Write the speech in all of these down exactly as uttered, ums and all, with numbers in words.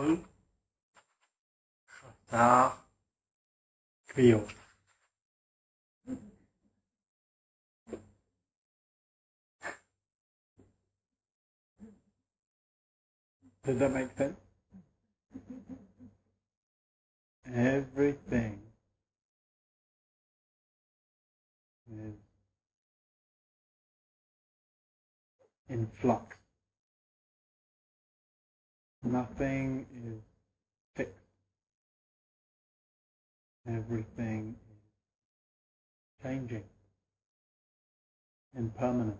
כל חסר קריאות. Does that make sense? Everything is in flux. Nothing is fixed. Everything is changing, impermanent,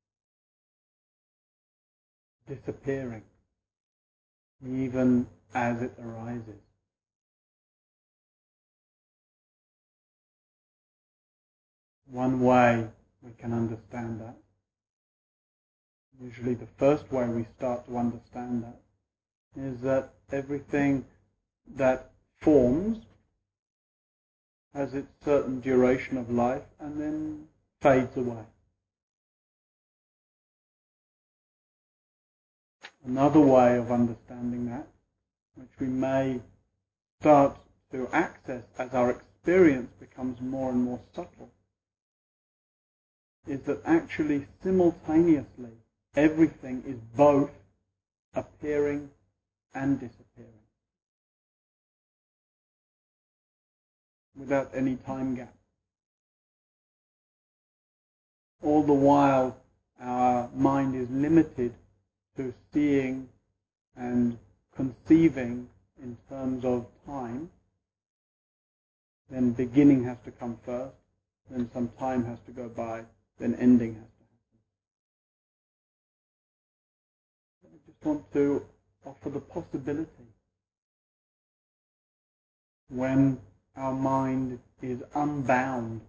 disappearing, even as it arises. One way we can understand that, usually the first way we start to understand that, is that everything that forms has its certain duration of life and then fades away. Another way of understanding that, which we may start to access as our experience becomes more and more subtle, is that actually simultaneously everything is both appearing and disappearing without any time gap. All the while our mind is limited to seeing and conceiving in terms of time, then beginning has to come first, then some time has to go by, then ending has to happen. I just want to offer the possibility when our mind is unbound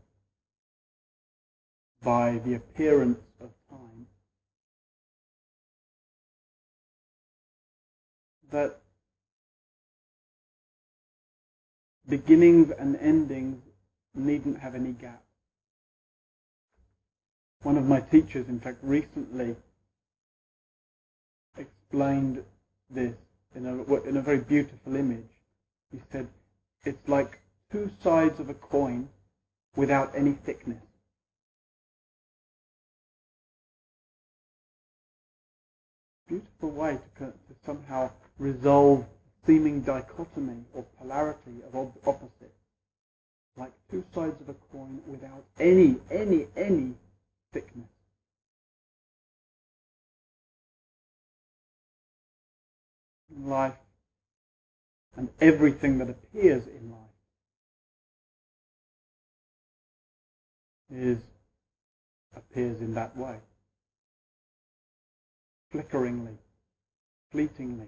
by the appearance of time, that beginnings and endings needn't have any gap. One of my teachers, in fact, recently explained this in a, in a very beautiful image. He said, it's like two sides of a coin without any thickness. Beautiful way to, to somehow resolve seeming dichotomy or polarity of opposites. Like two sides of a coin without any, any, any thickness. Life and everything that appears in life is appears in that way. Flickeringly, fleetingly,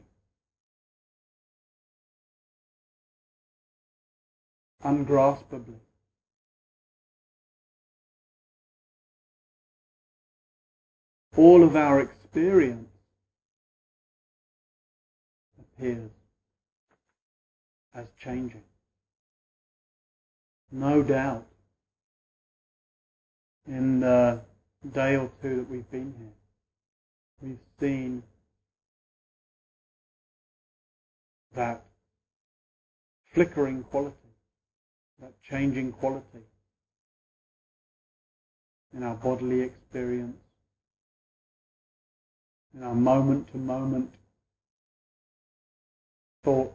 ungraspably. All of our experience appears as changing. No doubt, in the day or two that we've been here, we've seen that flickering quality, that changing quality in our bodily experience, in our moment-to-moment thoughts.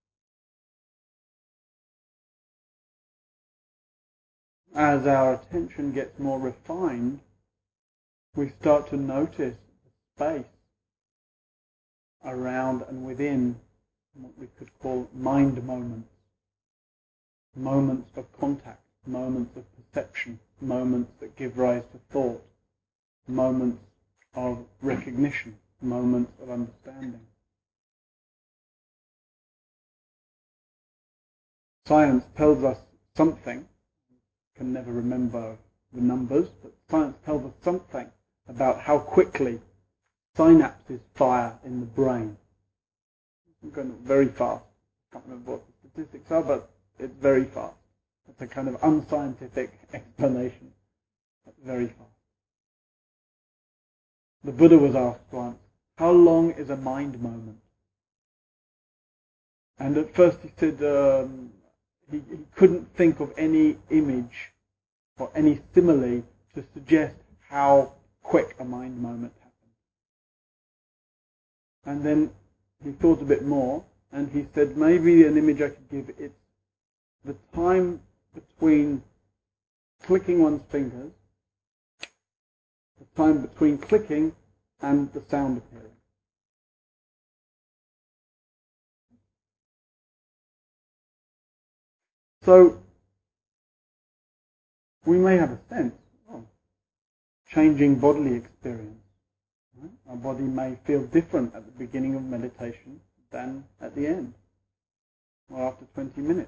As our attention gets more refined, we start to notice the space around and within what we could call mind moments, moments of contact, moments of perception, moments that give rise to thought, moments of recognition, moments of understanding. Science tells us something, can never remember the numbers, but science tells us something about how quickly synapses fire in the brain. It's going very fast. I can't remember what the statistics are, but it's very fast. It's a kind of unscientific explanation. It's very fast. The Buddha was asked once, how long is a mind moment? And at first he said um, he, he couldn't think of any image or any simile to suggest how quick a mind moment happened. And then he thought a bit more, and he said maybe an image I could give, it's the time between clicking one's fingers, the time between clicking and the sound appearing. So we may have a sense of changing bodily experience. Right? Our body may feel different at the beginning of meditation than at the end, or after twenty minutes.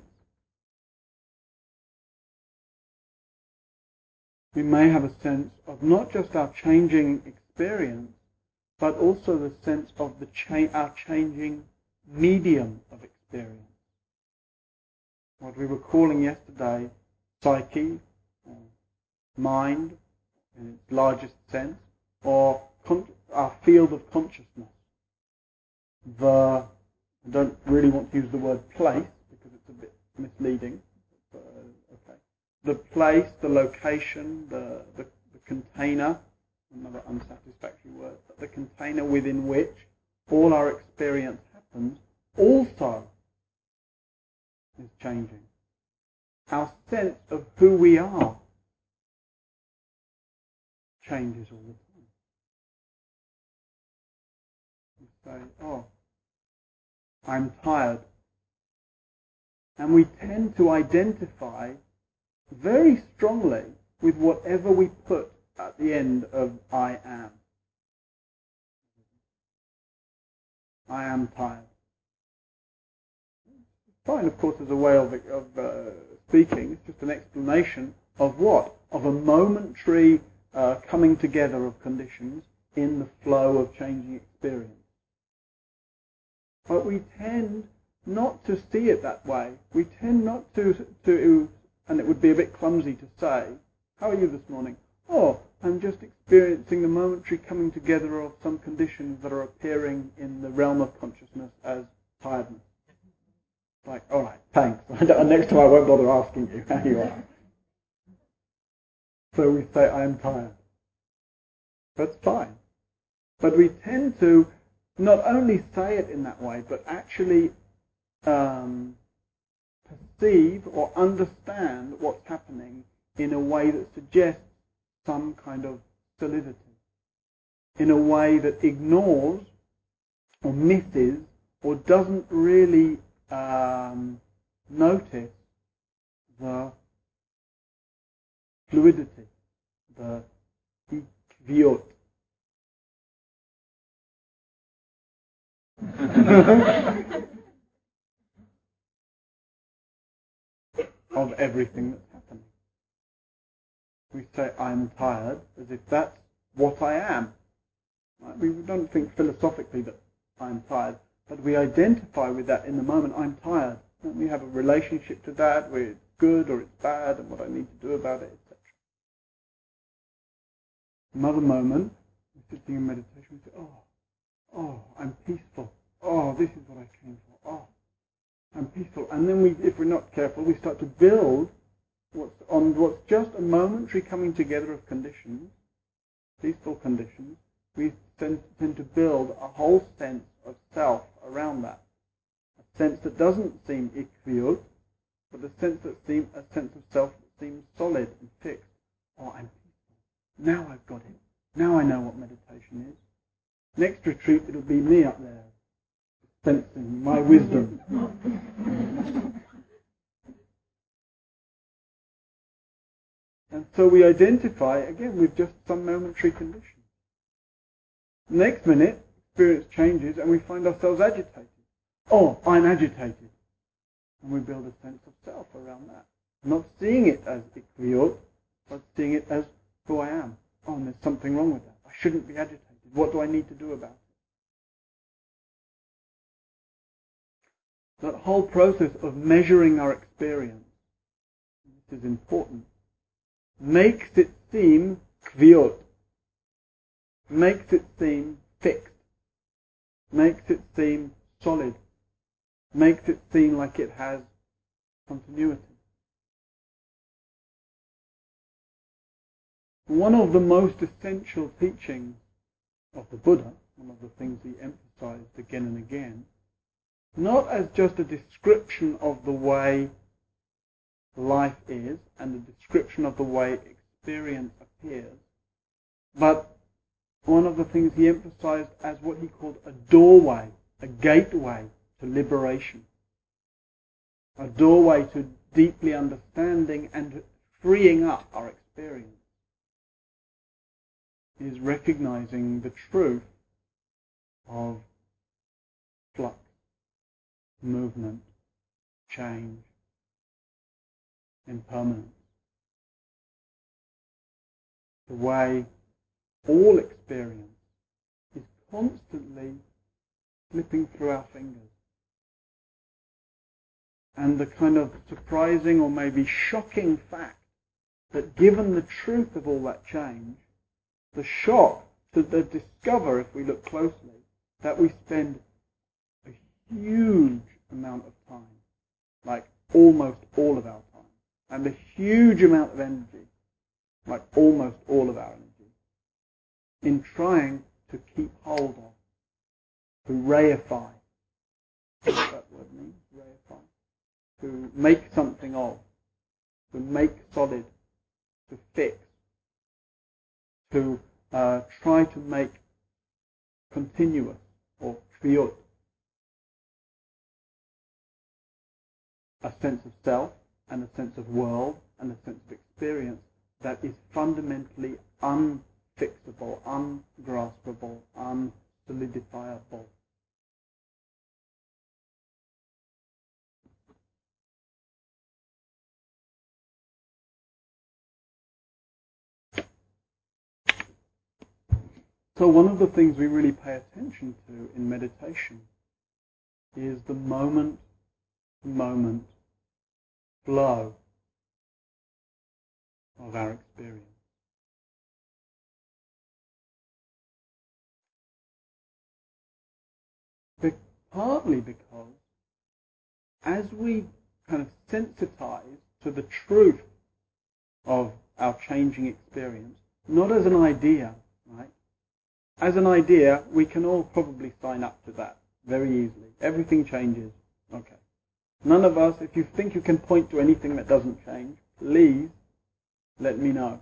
We may have a sense of not just our changing experience, but also the sense of the cha- our changing medium of experience. What we were calling yesterday psyche, or mind in its largest sense, or con- our field of consciousness. The, I don't really want to use the word place because it's a bit misleading. But, uh, okay. The place, the location, the, the, the container, another unsatisfactory word, but the container within which all our experience happens also is changing. Our sense of who we are changes all the time. We say, oh, I'm tired. And we tend to identify very strongly with whatever we put at the end of I am. I am tired. Fine, of course, as a way of, of uh, speaking. It's just an explanation of what? Of a momentary uh, coming together of conditions in the flow of changing experience. But we tend not to see it that way. We tend not to, to, and it would be a bit clumsy to say, how are you this morning? Oh, I'm just experiencing the momentary coming together of some conditions that are appearing in the realm of consciousness as tiredness. Like, all right, thanks. Next time I won't bother asking you how you are. So we say, I am tired. That's fine. But we tend to not only say it in that way, but actually um, perceive or understand what's happening in a way that suggests some kind of solidity, in a way that ignores or misses or doesn't really um, notice the fluidity, the ikviot. of everything that's happening. We say, I'm tired, as if that's what I am. Right? We don't think philosophically that I'm tired, but we identify with that in the moment, I'm tired. And we have a relationship to that, where it's good or it's bad, and what I need to do about it, et cetera. Another moment, we're sitting in meditation, we say, oh, oh, I'm peaceful. Oh, this is what I came for. Oh, I'm peaceful. And then we, if we're not careful, we start to build what's on what's just a momentary coming together of conditions, peaceful conditions. We tend, tend to build a whole sense of self around that. A sense that doesn't seem ikviut, but a sense that seems a sense of self that seems solid and fixed. Oh, I'm peaceful. Now I've got it. Now I know what meditation is. Next retreat, it'll be me up there, sensing my wisdom. And so we identify, again, with just some momentary condition. Next minute, experience changes and we find ourselves agitated. Oh, I'm agitated. And we build a sense of self around that. Not seeing it as ikviot, but seeing it as who I am. Oh, and there's something wrong with that. I shouldn't be agitated. What do I need to do about it? That whole process of measuring our experience, this is important, makes it seem kviot, makes it seem fixed, makes it seem solid, makes it seem like it has continuity. One of the most essential teachings of the Buddha, one of the things he emphasized again and again, not as just a description of the way life is and a description of the way experience appears, but one of the things he emphasized as what he called a doorway, a gateway to liberation, a doorway to deeply understanding and freeing up our experience, is recognizing the truth of flux, movement, change, impermanence. The way all experience is constantly slipping through our fingers. And the kind of surprising or maybe shocking fact that given the truth of all that change, the shock to the discover, if we look closely, that we spend a huge amount of time, like almost all of our time, and a huge amount of energy, like almost all of our energy, in trying to keep hold of, to reify. What does that word mean? Reify. To make something of, to make solid, to fix, to uh, try to make continuous or kriyut a sense of self and a sense of world and a sense of experience that is fundamentally unfixable, ungraspable, unsolidifiable. So one of the things we really pay attention to in meditation is the moment-to-moment flow of our experience. Be- partly because as we kind of sensitize to the truth of our changing experience, not as an idea, right? As an idea, we can all probably sign up to that very easily. Everything changes. Okay. None of us, if you think you can point to anything that doesn't change, please let me know.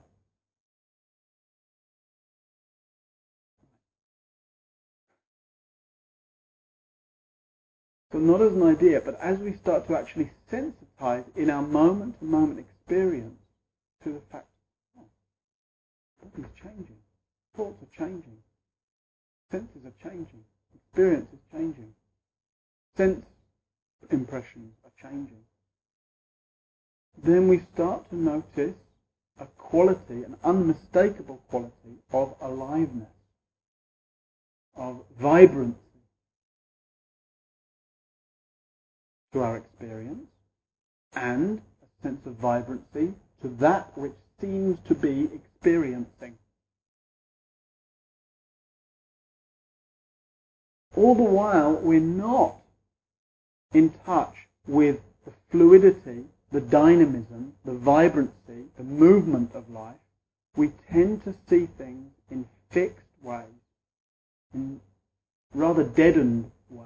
So not as an idea, but as we start to actually sensitize in our moment-to-moment experience to the fact, oh, body's changing, thoughts are changing, senses are changing, experience is changing, sense impressions are changing. Then we start to notice a quality, an unmistakable quality of aliveness, of vibrancy to our experience, and a sense of vibrancy to that which seems to be experiencing. All the while, we're not in touch with the fluidity, the dynamism, the vibrancy, the movement of life. We tend to see things in fixed ways, in rather deadened ways.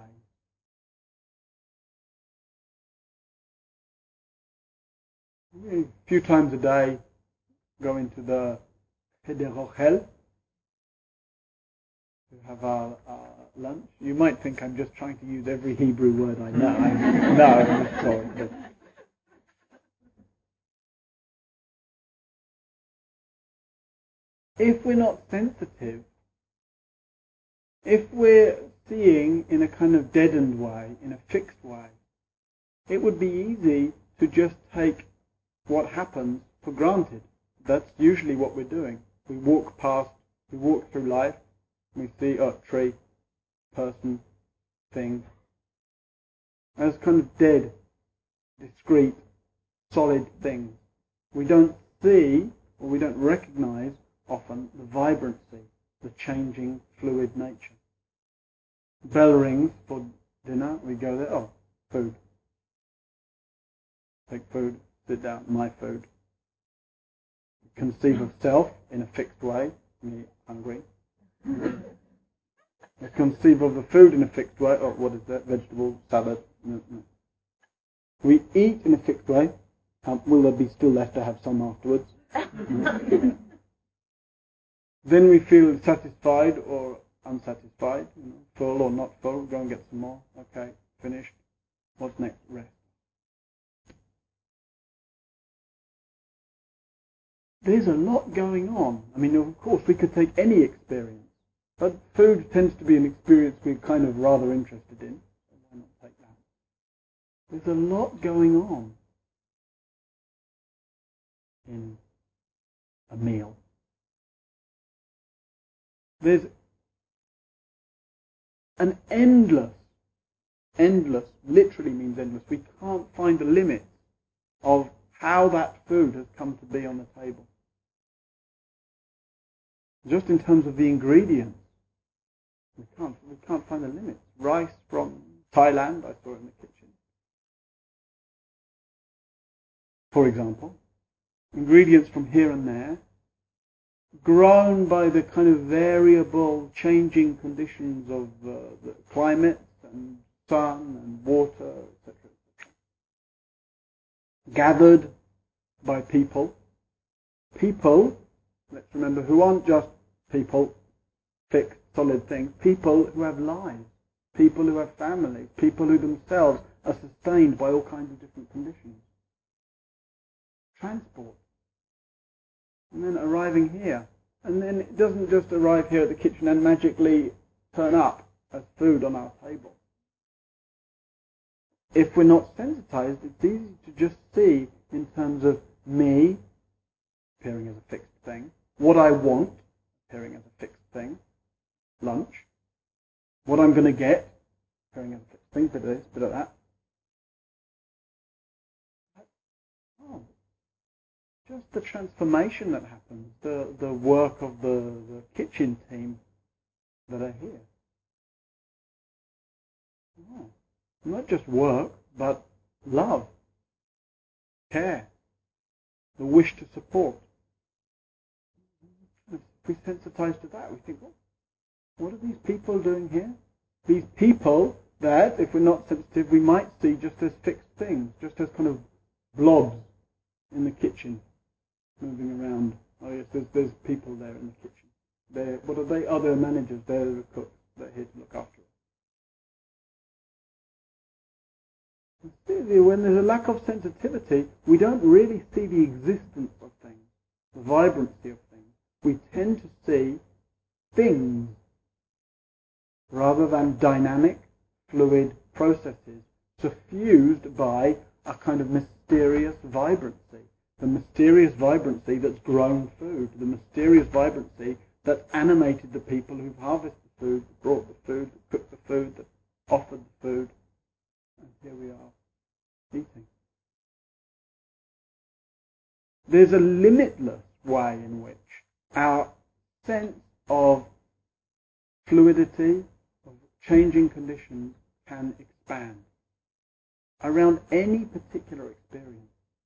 A few times a day, go into the Cheder Ochel to have our, our lunch. You might think I'm just trying to use every Hebrew word I know. No, I'm sorry. But if we're not sensitive, if we're seeing in a kind of deadened way, in a fixed way, it would be easy to just take what happens for granted. That's usually what we're doing. We walk past, we walk through life, we see, oh, tree, person, thing, as kind of dead, discrete, solid things. We don't see, or we don't recognize often, the vibrancy, the changing, fluid nature. Bell rings for dinner, we go there, oh, Food. Take food, sit down, my food. Conceive of self in a fixed way, me hungry. Conceive of the food in a fixed way, or what is that, vegetable, salad. No, no. We eat in a fixed way. Um, will there be still left to have some afterwards? No. Then we feel satisfied or unsatisfied, you know, full or not full, go and get some more. Okay, finished. What's next? Rest. There's a lot going on. I mean, of course, we could take any experience, but food tends to be an experience we're kind of rather interested in, so why not take that? There's a lot going on in a meal. There's an endless, endless, literally means endless. We can't find the limit of how that food has come to be on the table. Just in terms of the ingredients, we can't, we can't find the limits. Rice from Thailand, I saw in the kitchen. For example, ingredients from here and there, grown by the kind of variable, changing conditions of uh, the climate and sun and water, et cetera, et cetera. Gathered by people. People, let's remember, who aren't just people, fixed, solid things. People who have lives. People who have families. People who themselves are sustained by all kinds of different conditions. Transport. And then arriving here. And then it doesn't just arrive here at the kitchen and magically turn up as food on our table. If we're not sensitized, it's easy to just see in terms of me appearing as a fixed thing, what I want appearing as a fixed thing, lunch, what I'm going to get appearing as a fixed thing, bit of this, bit of that. Oh. Just the transformation that happens, the, the work of the, the kitchen team that are here. Oh, not just work, but love, care, the wish to support. If we sensitize to that, we think, oh, what are these people doing here? These people that, if we're not sensitive, we might see just as fixed things, just as kind of blobs in the kitchen. Moving around. Oh yes, there's, there's people there in the kitchen. They're, what are they? Oh, they're managers. They're the cooks. They're here to look after it. When there's a lack of sensitivity, we don't really see the existence of things, the vibrancy of things. We tend to see things rather than dynamic, fluid processes suffused by a kind of mysterious vibrancy. The mysterious vibrancy that's grown food, the mysterious vibrancy that animated the people who've harvested the food, that brought the food, that cooked the food, that offered the food. And here we are, eating. There's a limitless way in which our sense of fluidity, of changing conditions, can expand around any particular experience.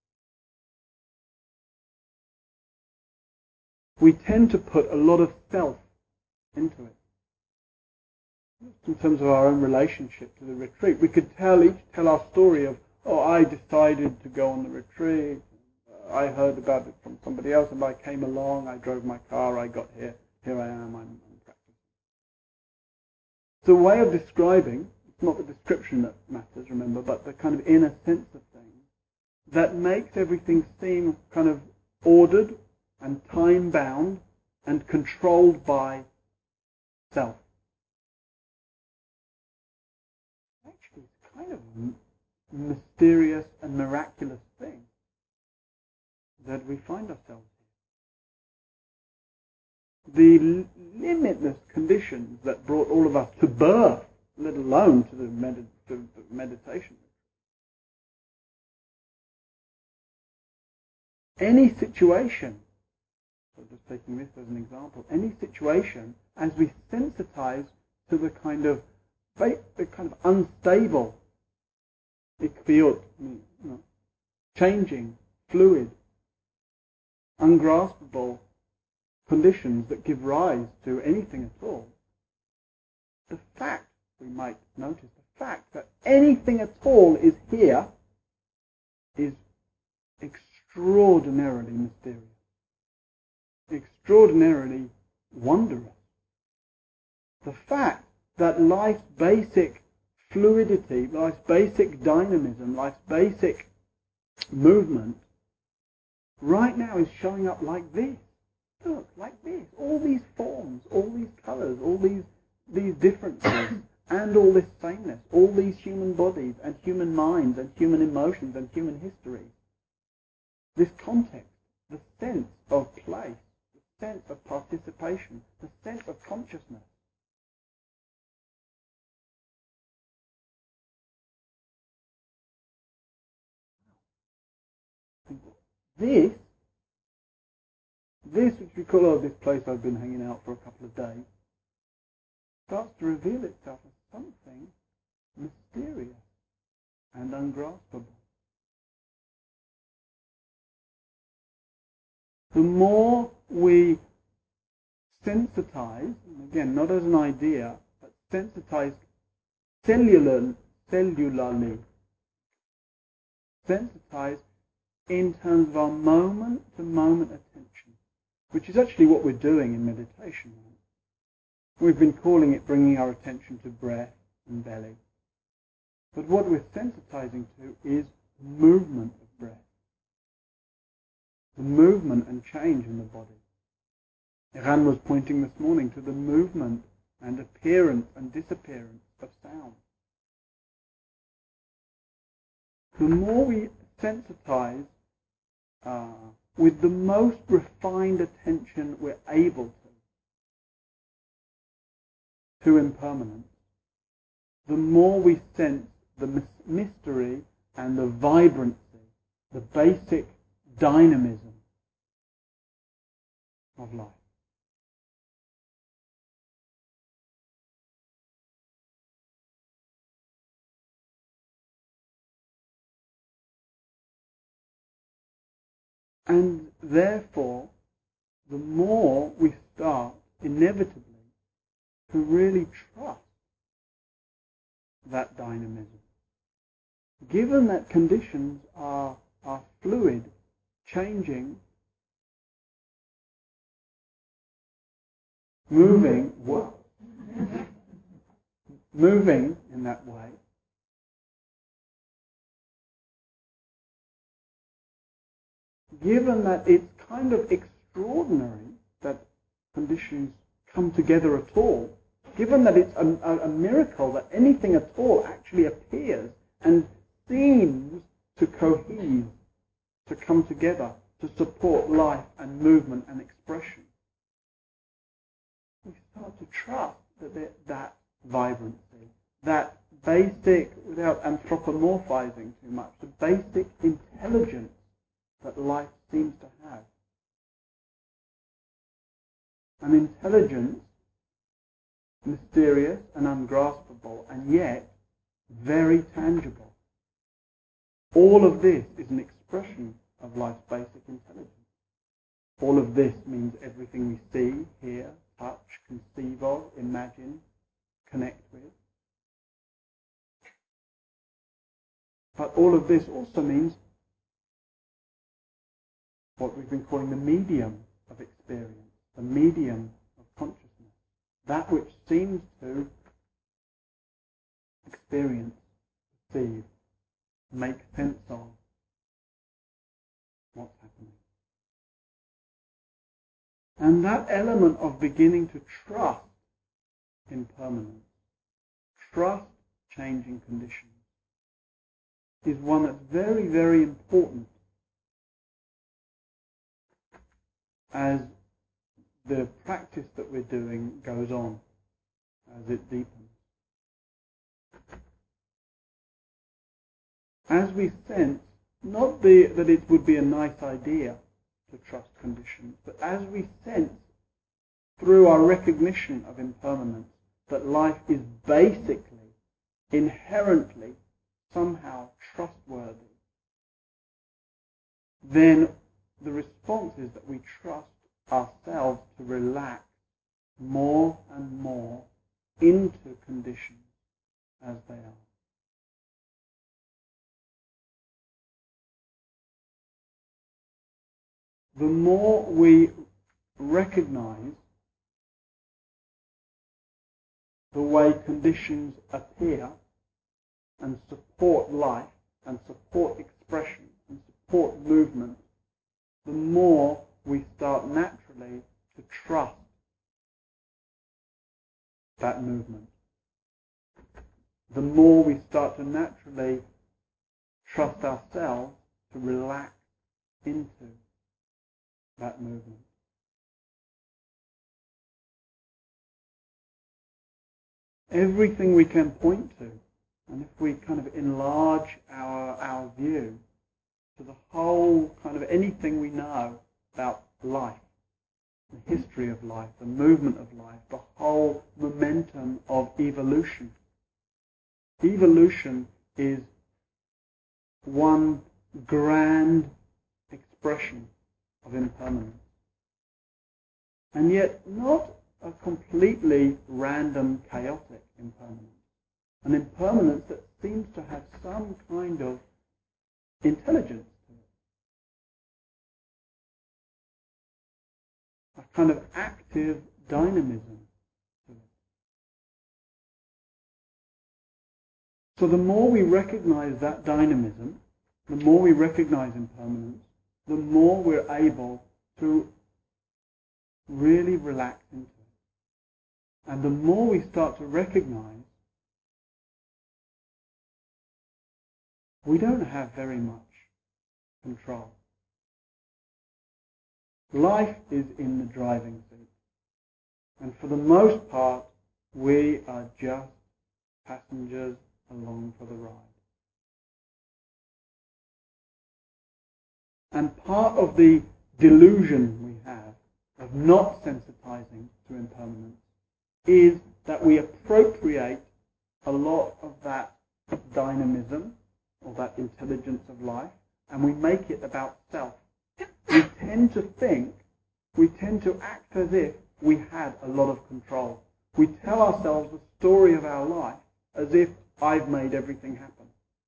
We tend to put a lot of self into it. In terms of our own relationship to the retreat, we could tell each tell our story of, oh, I decided to go on the retreat, I heard about it from somebody else, and I came along, I drove my car, I got here, here I am, I'm, I'm practicing. It's a way of describing, it's not the description that matters, remember, but the kind of inner sense of things that makes everything seem kind of ordered and time-bound and controlled by self. Actually, it's kind of a mysterious and miraculous thing that we find ourselves in. The limitless conditions that brought all of us to birth, let alone to the, med- to the meditation. Any situation, so just taking this as an example, any situation, as we sensitize to the kind of the kind of unstable ikfiot, you know, changing, fluid, ungraspable conditions that give rise to anything at all. The fact, we might notice, the fact that anything at all is here is extraordinarily mysterious, extraordinarily wondrous. The fact that life's basic fluidity, life's basic dynamism, life's basic movement right now is showing up like this. Look, like this. All these forms, all these colours, all these these differences, and all this sameness, all these human bodies and human minds and human emotions and human history. This context, the sense of place, the sense of participation, the sense of consciousness. This, this which we call, oh, this place I've been hanging out for a couple of days, starts to reveal itself as something mysterious and ungraspable. The more we sensitize, again, not as an idea, but sensitize cellular, cellularly, sensitize in terms of our moment-to-moment attention, which is actually what we're doing in meditation. We've been calling it bringing our attention to breath and belly. But what we're sensitizing to is movement of breath, the movement and change in the body. Iran was pointing this morning to the movement and appearance and disappearance of sound. The more we sensitize uh, with the most refined attention we're able to, to impermanence, the more we sense the mystery and the vibrancy, the basic dynamism of life. And therefore, the more we start inevitably to really trust that dynamism. Given that conditions are, are fluid, changing, moving, well, moving in that way, given that it's kind of extraordinary that conditions come together at all, given that it's a, a, a miracle that anything at all actually appears and seems to cohere, to come together, to support life and movement and expression, we start to trust that there, that vibrancy, that basic, without anthropomorphizing too much, the basic intelligence that life seems to have. An intelligence mysterious and ungraspable, and yet very tangible. All of this is an expression of life's basic intelligence. All of this means everything we see, hear, touch, conceive of, imagine, connect with. But all of this also means what we've been calling the medium of experience, the medium of consciousness, that which seems to experience, perceive, make sense of what's happening. And that element of beginning to trust impermanence, trust changing conditions, is one that's very, very important as the practice that we're doing goes on, as it deepens. As we sense, not the, that it would be a nice idea to trust conditions, but as we sense through our recognition of impermanence that life is basically, inherently somehow trustworthy, then the response is that we trust ourselves to relax more and more into conditions as they are. The more we recognize the way conditions appear and support life and support expression and support movement, the more we start naturally to trust that movement. The more we start to naturally trust ourselves to relax into that movement. Everything we can point to, and if we kind of enlarge our, our view to the whole kind of anything we know about life, the history of life, the movement of life, the whole momentum of evolution. Evolution is one grand expression of impermanence. And yet not a completely random, chaotic impermanence. An impermanence that seems to have some kind of intelligence to it. A kind of active dynamism to it. So the more we recognize that dynamism, the more we recognize impermanence, the more we're able to really relax into it. And the more we start to recognize we don't have very much control. Life is in the driving seat. And for the most part, we are just passengers along for the ride. And part of the delusion we have of not sensitizing to impermanence is that we appropriate a lot of that dynamism or that intelligence of life and we make it about self. We tend to think, we tend to act as if we had a lot of control. We tell ourselves the story of our life as if I've made everything happen.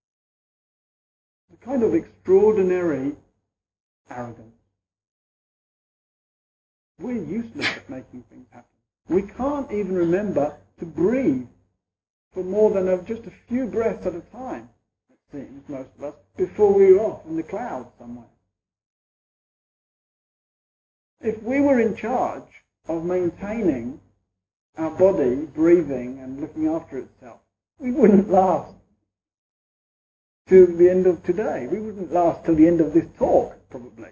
A kind of extraordinary arrogance. We're useless at making things happen. We can't even remember to breathe for more than a, just a few breaths at a time, it seems, most of us, before we were off in the clouds somewhere. If we were in charge of maintaining our body, breathing and looking after itself, we wouldn't last to the end of today. We wouldn't last till the end of this talk, probably.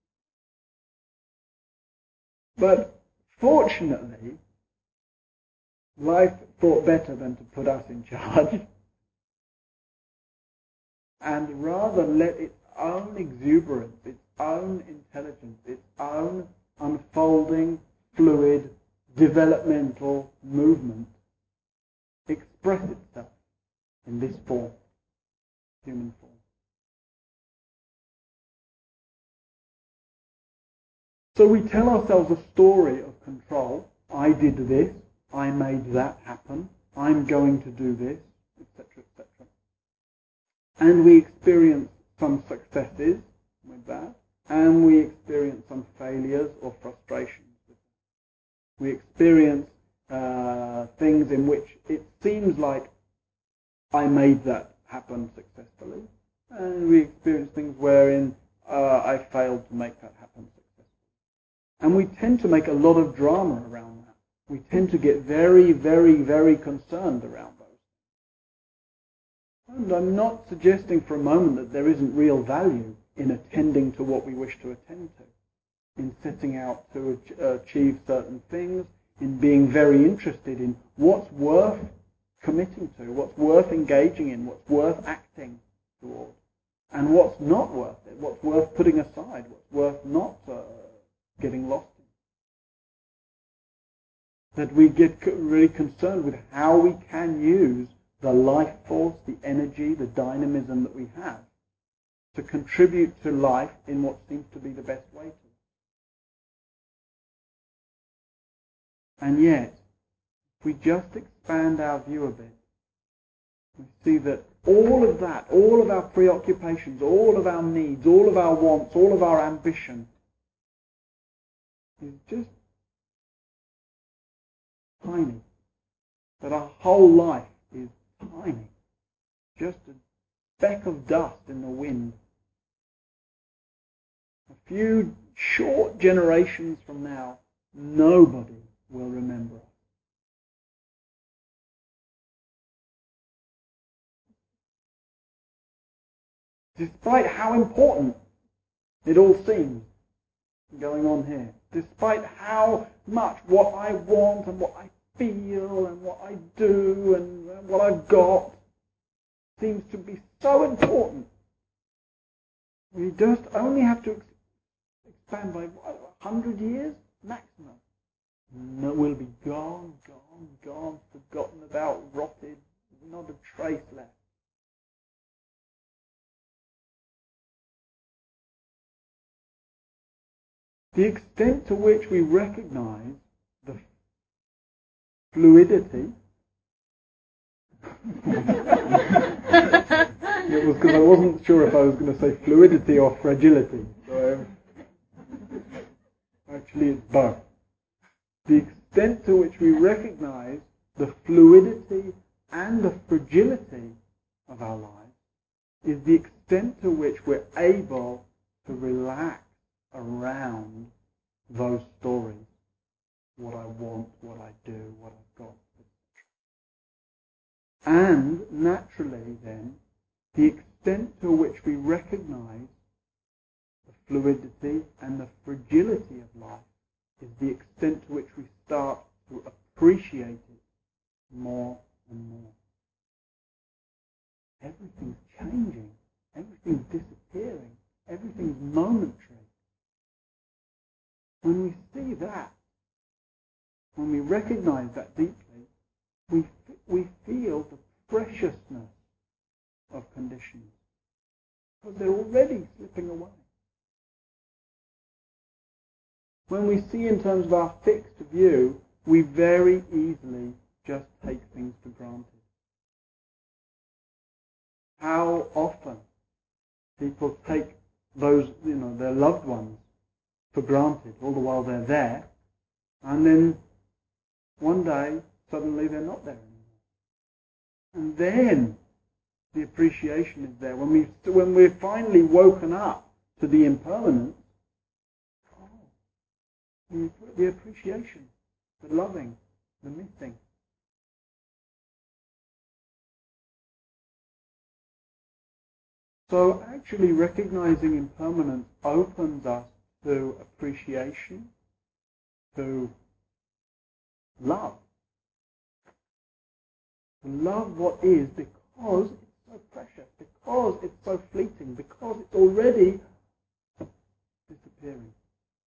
But fortunately, life thought better than to put us in charge and rather let its own exuberance, its own intelligence, its own unfolding, fluid, developmental movement express itself in this form, human form. So we tell ourselves a story of control. I did this, I made that happen, I'm going to do this, et cetera, et cetera. And we experience some successes with that, and we experience some failures or frustrations with that. We experience uh, things in which it seems like I made that happen successfully, and we experience things wherein uh, I failed to make that happen successfully. And we tend to make a lot of drama around that. We tend to get very, very, very concerned around those. And I'm not suggesting for a moment that there isn't real value in attending to what we wish to attend to, in setting out to achieve certain things, in being very interested in what's worth committing to, what's worth engaging in, what's worth acting toward, and what's not worth it, what's worth putting aside, what's worth not uh, getting lost in. That we get really concerned with how we can use the life force, the energy, the dynamism that we have to contribute to life in what seems to be the best way to. And yet, if we just expand our view a bit, we see that all of that, all of our preoccupations, all of our needs, all of our wants, all of our ambition is just tiny. That our whole life is tiny. Just a speck of dust in the wind. A few short generations from now, nobody will remember us. Despite how important it all seems going on here, despite how much what I want and what I feel and what I do and what I've got seems to be so important, we just only have to expand by what, a hundred years maximum. No, we'll be gone, gone, gone, forgotten about, rotted, not a trace left. The extent to which we recognize the fluidity it was because I wasn't sure if I was going to say fluidity or fragility. So actually it's both. The extent to which we recognize the fluidity and the fragility of our lives is the extent to which we're able to relax around those stories. What I want, what I do, what I've got. And naturally then, the extent to which we recognize the fluidity and the fragility of life is the extent to which we start to appreciate it more and more. Everything's changing. Everything's disappearing. Everything's momentary. When we see that, when we recognize that deeply, we we feel the preciousness of conditions, because they're already slipping away. When we see in terms of our fixed view, we very easily just take things for granted. How often people take those, you know, their loved ones for granted all the while they're there, and then one day suddenly they're not there anymore. And then the appreciation is there. When we when we're finally woken up to the impermanence, oh, the, the appreciation, the loving, the missing. So actually recognizing impermanence opens us to appreciation, to love. To love what is because it's so precious, because it's so fleeting, because it's already disappearing.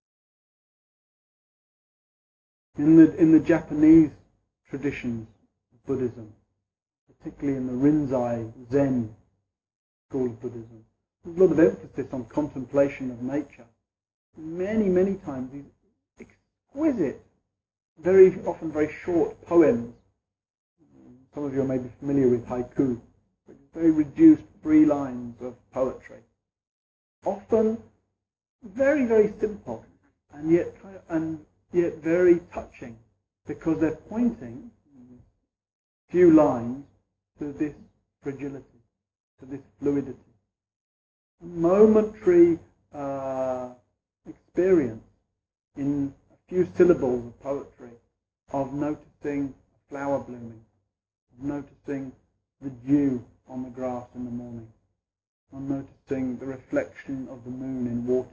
In the in the Japanese traditions of Buddhism, particularly in the Rinzai Zen school of Buddhism, there's a lot of emphasis on contemplation of nature. Many, many times these exquisite, very often very short poems. Some of you may be familiar with haiku. Very reduced, three lines of poetry. Often very, very simple, and yet and yet very touching, because they're pointing a few lines to this fragility, to this fluidity. A momentary uh, experience in a few syllables of poetry of noticing a flower blooming, of noticing the dew on the grass in the morning, of noticing the reflection of the moon in water.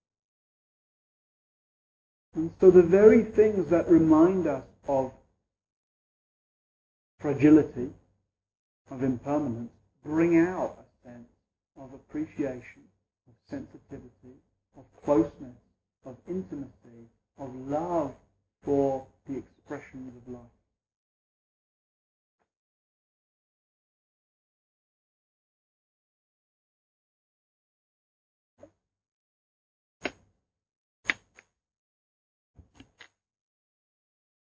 And so the very things that remind us of fragility, of impermanence, bring out a sense of appreciation, of sensitivity, of closeness, of intimacy, of love for the expressions of life.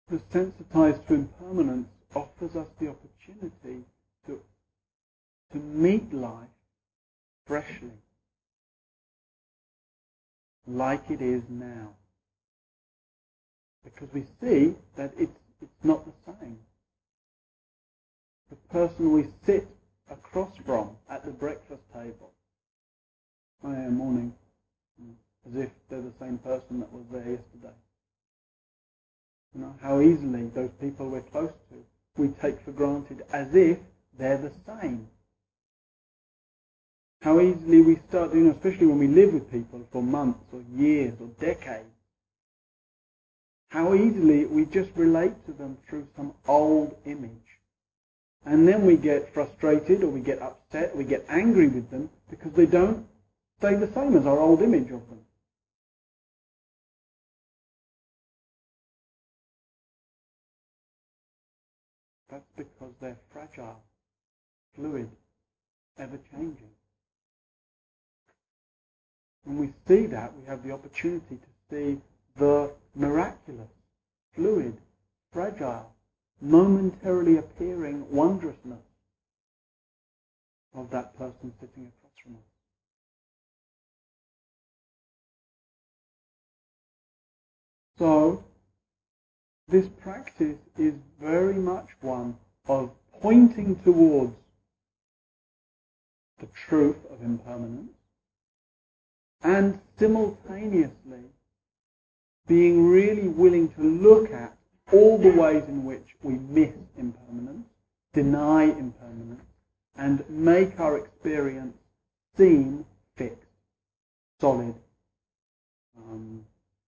the sensitized to impermanence offers us the opportunity to, to meet life freshly, like it is now. Because we see that it's, it's not the same. The person we sit across from at the breakfast table, oh yeah, morning, as if they're the same person that was there yesterday. You know, how easily those people we're close to, we take for granted as if they're the same. How easily we start, you know, especially when we live with people for months or years or decades, how easily we just relate to them through some old image. And then we get frustrated or we get upset, or we get angry with them because they don't stay the same as our old image of them. That's because they're fragile, fluid, ever-changing. When we see that, we have the opportunity to see the miraculous, fluid, fragile, momentarily appearing wondrousness of that person sitting across from us. So, this practice is very much one of pointing towards the truth of impermanence and simultaneously being really willing to look at all the ways in which we miss impermanence, deny impermanence, and make our experience seem fixed, solid, um,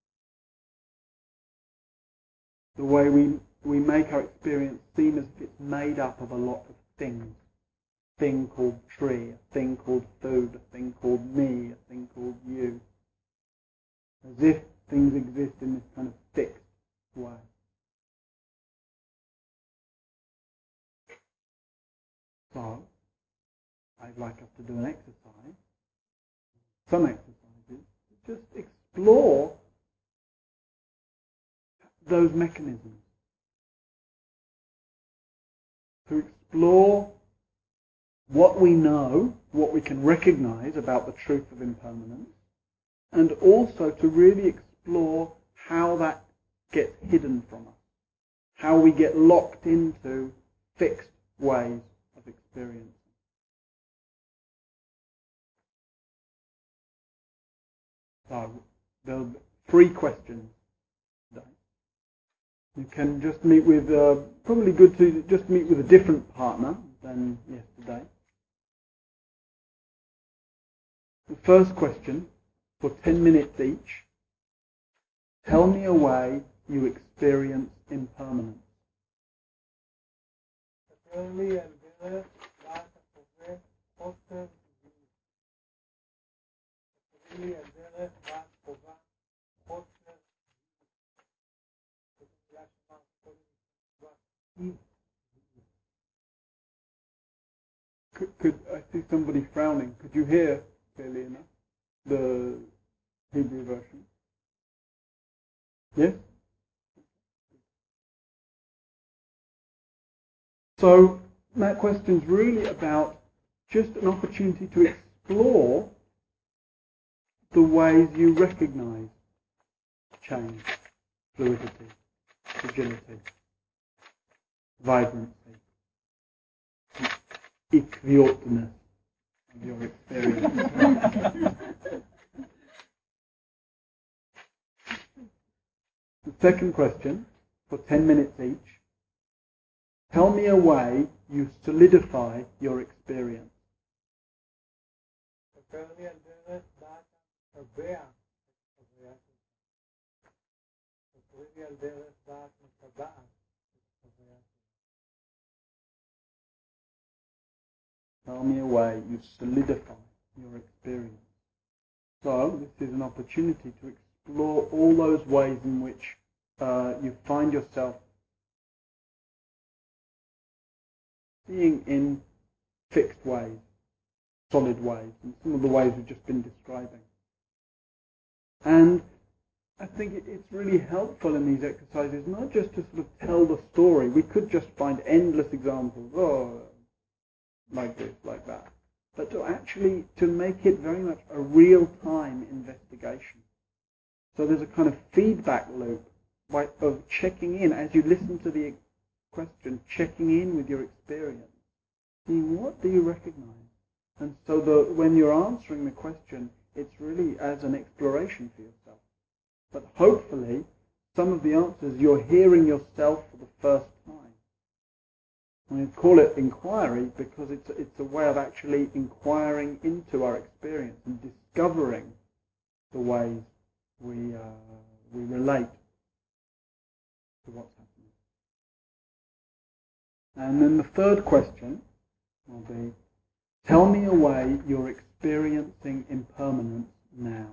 the way we, we make our experience seem as if it's made up of a lot of things. A thing called tree, a thing called food, a thing called me, a thing called you. As if things exist in this kind of fixed way. So, I'd like us to do an exercise, some exercises, to just explore those mechanisms. To explore what we know, what we can recognize about the truth of impermanence, and also to really explore how that gets hidden from us, how we get locked into fixed ways of experience. So, there are three questions today. You can just meet with, uh, probably good to just meet with a different partner than yesterday. The first question, for ten minutes each, tell me a way you experience impermanence. Could, could I see somebody frowning? Could you hear clearly enough the Hebrew version? Yes? So that question is really about just an opportunity to explore the ways you recognize change, fluidity, fragility, vibrancy, ichthyoteness of your experience. The second question, for ten minutes each, tell me a way you solidify your experience. Tell me a way you solidify your experience. So, this is an opportunity to explore all those ways in which uh, you find yourself seeing in fixed ways, solid ways, and some of the ways we've just been describing. And I think it, it's really helpful in these exercises not just to sort of tell the story. We could just find endless examples, oh, like this, like that. But to actually, to make it very much a real-time investigation. So there's a kind of feedback loop of checking in as you listen to the question, checking in with your experience. Seeing what do you recognize? And so the, when you're answering the question, it's really as an exploration for yourself. But hopefully, some of the answers you're hearing yourself for the first time. And we call it inquiry because it's, it's a way of actually inquiring into our experience and discovering the ways we, uh, we relate to what's happening. And then the third question will be, tell me a way you're experiencing impermanence now.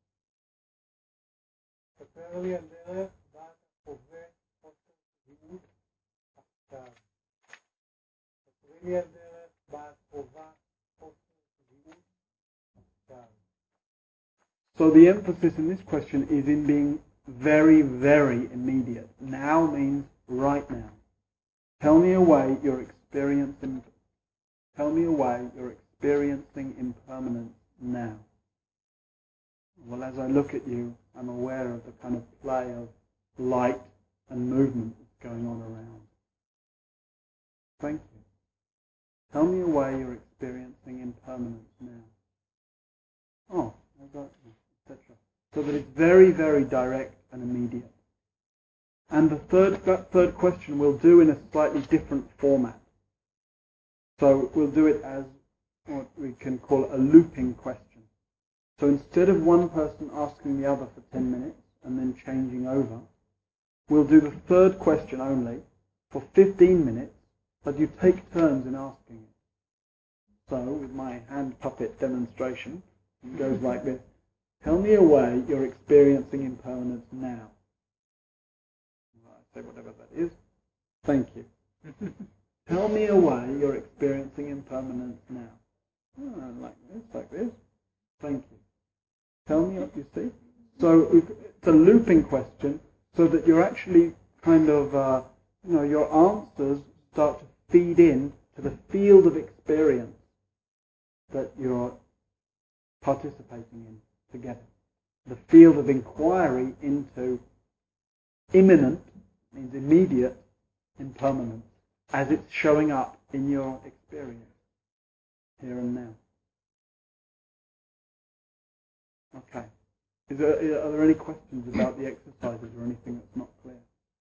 So the emphasis in this question is in being very, very immediate. Now means right now. Tell me a way you're experiencing. Tell me a way you're experiencing impermanence now. Well, as I look at you, I'm aware of the kind of play of light and movement that's going on around. Thank you. Tell me a way you're experiencing impermanence now. Oh, et cetera. So that it's very, very direct and immediate. And the third, that third question we'll do in a slightly different format. So we'll do it as what we can call a looping question. So instead of one person asking the other for ten minutes and then changing over, we'll do the third question only for fifteen minutes, but you take turns in asking it. So with my hand puppet demonstration, it goes like this. Tell me a way you're experiencing impermanence now. Well, I say whatever that is. Thank you. Tell me a way you're experiencing impermanence now. Oh, like this, like this. Thank you. Tell me what you see. So it's a looping question so that you're actually kind of, uh, you know, your answers start to feed in to the field of experience that you're participating in together. The field of inquiry into imminent, means immediate, impermanence, as it's showing up in your experience, here and now. Okay. Is there, are there any questions about the exercises or anything that's not clear?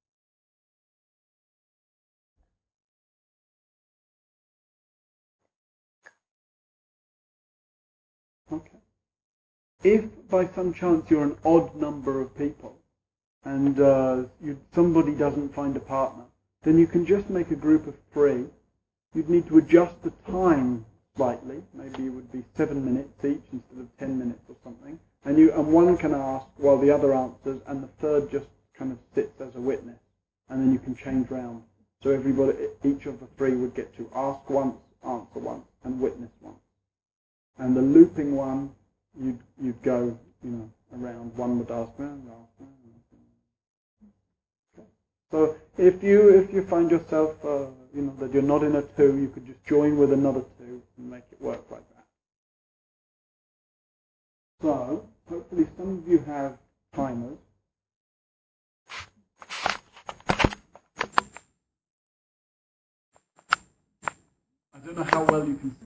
Okay. If by some chance you're an odd number of people and uh, you, somebody doesn't find a partner, then you can just make a group of three. You'd need to adjust the time slightly. Maybe it would be seven minutes each instead of ten minutes or something. And you and one can ask while the other answers, and the third just kind of sits as a witness. And then you can change round. So everybody, each of the three would get to ask once, answer once, and witness once. And the looping one, you'd you'd go, you know, around. One would ask, and ask. Okay. So if you if you find yourself, uh, you know, that you're not in a two, you could just join with another two and make it work like that. So hopefully some of you have timers. I don't know how well you can